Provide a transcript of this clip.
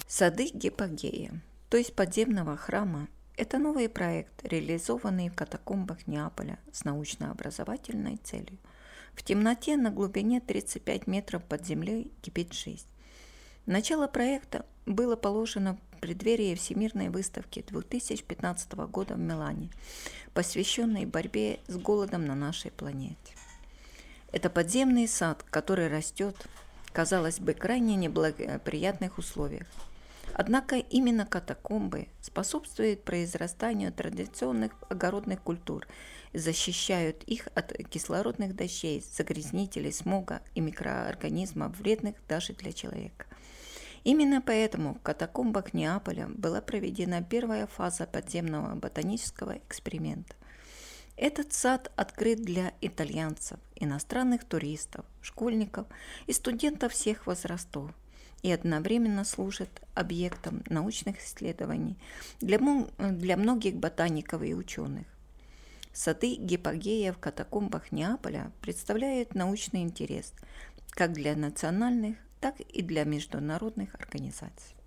Сады Гипогея, то есть подземного храма, это новый проект, реализованный в катакомбах Неаполя с научно-образовательной целью. В темноте на глубине 35 метров под землей кипит жизнь. Начало проекта было положено в преддверии Всемирной выставки 2015 года в Милане, посвященной борьбе с голодом на нашей планете. Это подземный сад, который растет, казалось бы, крайне неблагоприятных условиях. Однако именно катакомбы способствуют произрастанию традиционных огородных культур и защищают их от кислородных дождей, загрязнителей, смога и микроорганизмов, вредных даже для человека. Именно поэтому в катакомбах Неаполя была проведена первая фаза подземного ботанического эксперимента. Этот сад открыт для итальянцев, иностранных туристов, школьников и студентов всех возрастов и одновременно служит объектом научных исследований для многих ботаников и ученых. Сады Гипогея в катакомбах Неаполя представляют научный интерес как для национальных, так и для международных организаций.